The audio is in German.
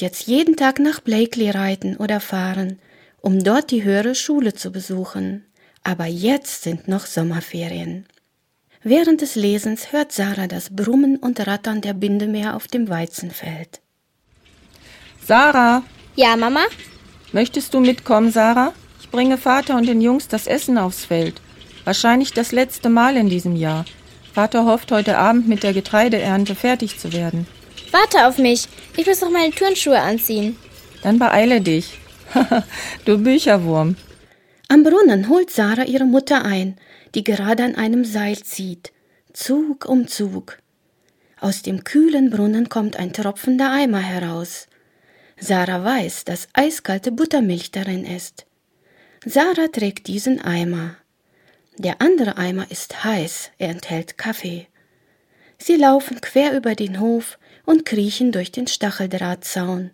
jetzt jeden Tag nach Blakely reiten oder fahren, um dort die höhere Schule zu besuchen. Aber jetzt sind noch Sommerferien. Während des Lesens hört Sarah das Brummen und Rattern der Bindemäher auf dem Weizenfeld. Sarah! Ja, Mama? Möchtest du mitkommen, Sarah? Ich bringe Vater und den Jungs das Essen aufs Feld. Wahrscheinlich das letzte Mal in diesem Jahr. Vater hofft, heute Abend mit der Getreideernte fertig zu werden. Warte auf mich. Ich muss noch meine Turnschuhe anziehen. Dann beeile dich. Du Bücherwurm. Am Brunnen holt Sarah ihre Mutter ein, die gerade an einem Seil zieht. Zug um Zug. Aus dem kühlen Brunnen kommt ein tropfender Eimer heraus. Sarah weiß, dass eiskalte Buttermilch darin ist. Sarah trägt diesen Eimer. Der andere Eimer ist heiß, er enthält Kaffee. Sie laufen quer über den Hof und kriechen durch den Stacheldrahtzaun.